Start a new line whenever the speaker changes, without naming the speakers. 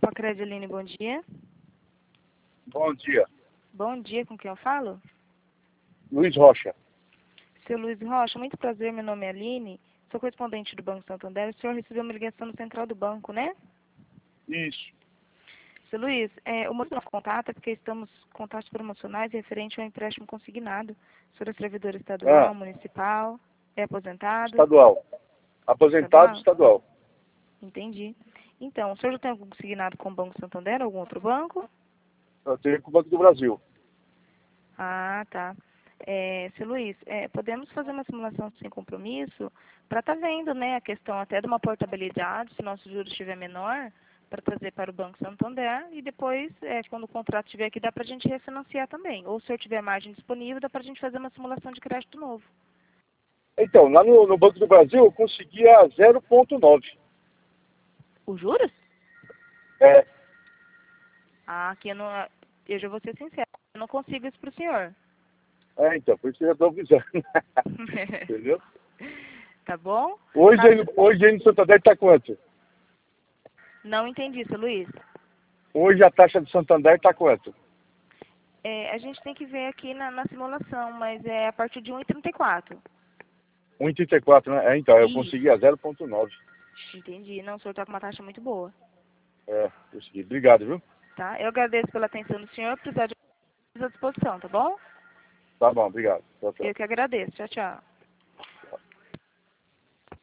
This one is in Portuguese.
Grupo Acrediline, bom dia.
Bom dia.
Bom dia, com quem eu falo?
Luiz Rocha.
Seu Luiz Rocha, muito prazer, meu nome é Aline, sou correspondente do Banco Santander. O senhor recebeu uma ligação no central do banco, né?
Isso.
Seu Luiz, o motivo do nosso contato é porque estamos com taxas promocionais referente ao empréstimo consignado. O senhor é servidor estadual, municipal, é aposentado?
Estadual. Aposentado estadual.
Entendi. Então, o senhor já tem algum consignado com o Banco Santander ou algum outro banco?
Eu tenho com o Banco do Brasil.
Ah, tá. Seu Luiz, podemos fazer uma simulação sem compromisso para estar vendo, né, a questão até de uma portabilidade, se nosso juros estiver menor, para trazer para o Banco Santander e depois, quando o contrato estiver aqui, dá para a gente refinanciar também. Ou se eu tiver margem disponível, dá para a gente fazer uma simulação de crédito novo.
Então, lá no Banco do Brasil eu conseguia 0,9.
Os juros?
É.
Ah, aqui eu já vou ser sincero, eu não consigo isso para o senhor.
Então, por isso eu já estou avisando. Entendeu?
Tá bom?
Hoje aí no Santander está quanto?
Não entendi, seu Luiz.
Hoje a taxa do Santander está quanto?
A gente tem que ver aqui na simulação, mas é a partir de 1,34.
1,34, né? Então, eu
Isso.
conseguia 0,9.
Entendi. Não, o senhor está com uma taxa muito boa.
Consegui. Obrigado, viu?
Tá? Eu agradeço pela atenção do senhor. Precisar de à disposição, tá bom?
Tá bom, obrigado. Tchau, tchau.
Eu que agradeço. Tchau, tchau.